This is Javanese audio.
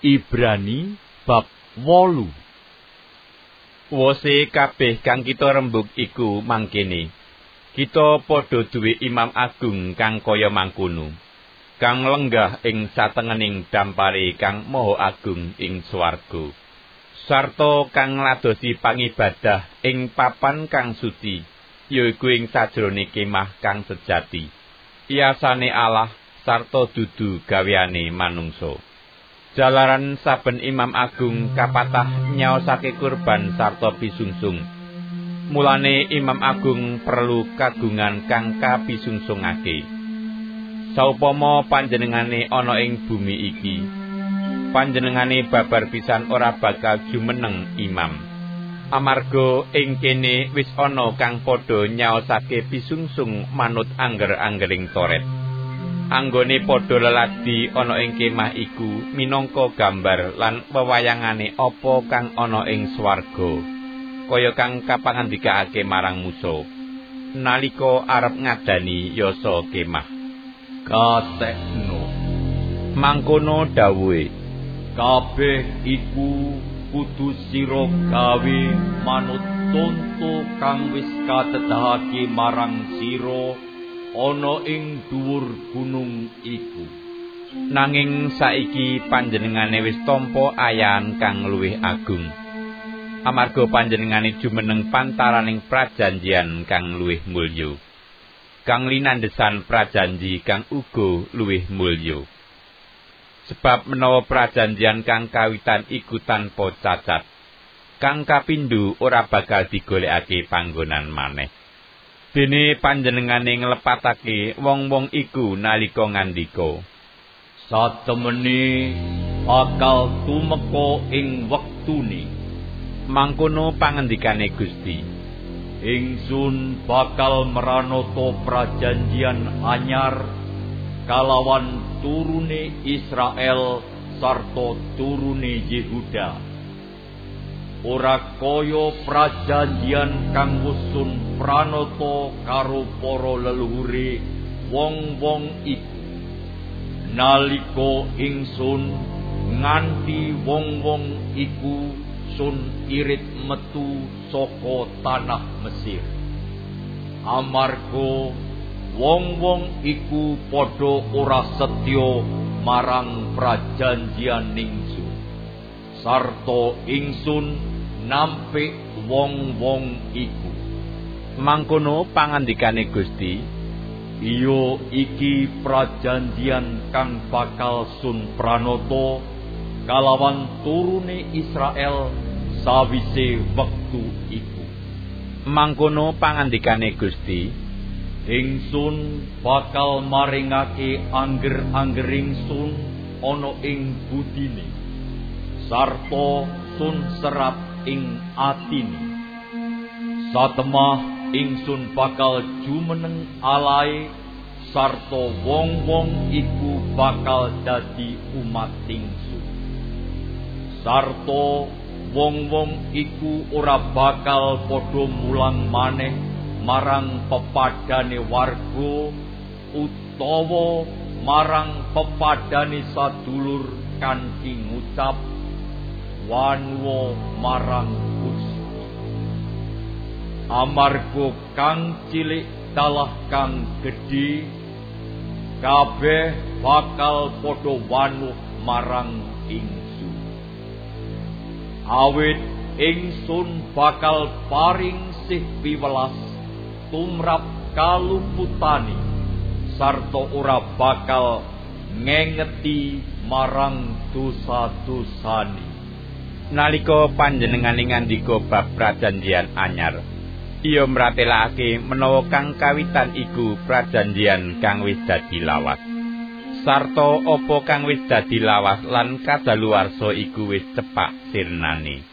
Ibrani bab 8. Wose kabeh kang kita rembug iku mangkene. Kita padha duwe Imam Agung kang kaya mangkono, kang lenggah ing satengening dampare kang maha agung ing swarga, sarta kang ngladosi pangibadah ing papan kang suci, yaiku ing sajrone kemah kang sejati. Iyasane Allah sarta dudu gaweane manungsa. Jalaran saben Imam Agung kapatah nyaosake kurban sarta pisungsung. Mulane Imam Agung perlu kagungan kang kapisungsungake. Saupama panjenengane ana ing bumi iki, panjenengane babar pisan ora bakal jumeneng imam. Amarga ing kene wis ana kang padha nyaosake pisungsung manut angger-anggering Toret. Anggone padha leladi ana ing kemah iku minangka gambar lan wewayangane apa kang ana ing swarga, kaya kang kapangandikaake marang Musa nalika arep ngadani yasa kemah. Katekno Mangkono dawuhe, kabeh iku kudu sira gawe manut conto kang wis katedhahake marang sira ana ing dhuwur gunung iku. Nanging saiki panjenengane wis tampa ayan kang luwih agung, amarga panjenengane jumeneng pantaraning prajanjian kang luwih mulya, kang linandhesan prajanji kang uga luwih mulya. Sebab menawa prajanjian kang kawitan iku tanpa cacat, kang kapindho ora bakal digolekake panggonan maneh. Dene panjenengane nglepatake wong-wong iku nalika ngandika, satemene bakal tumeka ing wektune. Mangkono pangendikane Gusti, ingsun bakal meranata prajanjian anyar kalawan turune Israel sarta turune Yehuda. Ora kaya prajanjian kang wusun pranata karo para leluhure wong-wong iku, nalika ingsun nganti wong-wong iku sun irit metu saka tanah Mesir. Amarga wong-wong iku padha ora setya marang prajanjian ingsun, sarta ingsun nampik wong-wong iku. Mangkono pangandikane Gusti, iya iki prajanjian kang bakal sun pranata kalawan turune Israel sawise wektu iku. Mangkono pangandikane Gusti, ingsun bakal maringake angger-anggering sun ana ing budine, sarta sun serat ing atine. Satemah ingsun bakal jumeneng alae, sarta wong-wong iku bakal dadi umat ingsun. Sarta wong-wong iku ora bakal padha mulang maneh marang pepadane warga utawa marang pepadane sadulur kanthi ngucap wanwa marang Gusti. Amarga kang cilik dalah kang gedhe, kabeh bakal padha wanuh marang ingsun. Awit ingsun bakal paring sih piwelas tumrap kalumputane, sarta ora bakal ngengeti marang dosa-dosane. Nalika panjenengane ngandika bab prajanjian anyar, iya mratelakake menawa kang kawitan iku prajanjian kang wis dadi lawas, sarta apa kang wis dadi lawas lan kadaluwarsa iku wis cepak sirnane.